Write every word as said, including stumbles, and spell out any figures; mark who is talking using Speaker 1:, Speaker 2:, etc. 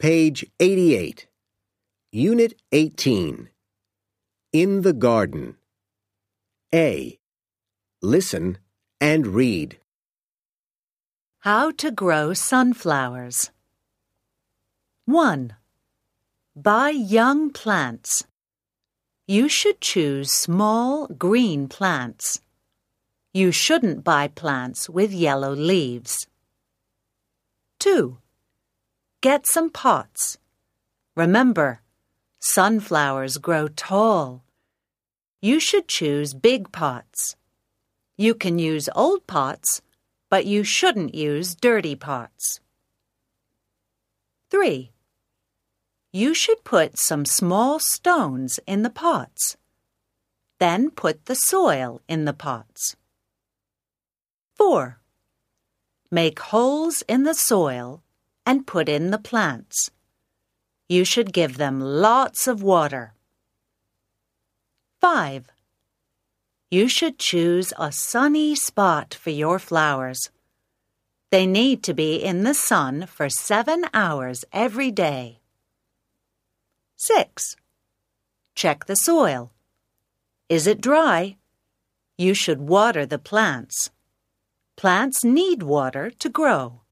Speaker 1: Page eighty-eight. Unit eighteen. In the garden. A. Listen and read.
Speaker 2: How to grow sunflowers. one. Buy young plants. You should choose small green plants. You shouldn't buy plants with yellow leaves. two. Get some pots. Remember, sunflowers grow tall. You should choose big pots. You can use old pots, but you shouldn't use dirty pots. three. You should put some small stones in the pots. Then put the soil in the pots. four. Make holes in the soil and put in the plants. You should give them lots of water. five. You should choose a sunny spot for your flowers. They need to be in the sun for seven hours every day. six. Check the soil. Is it dry? You should water the plants. Plants need water to grow.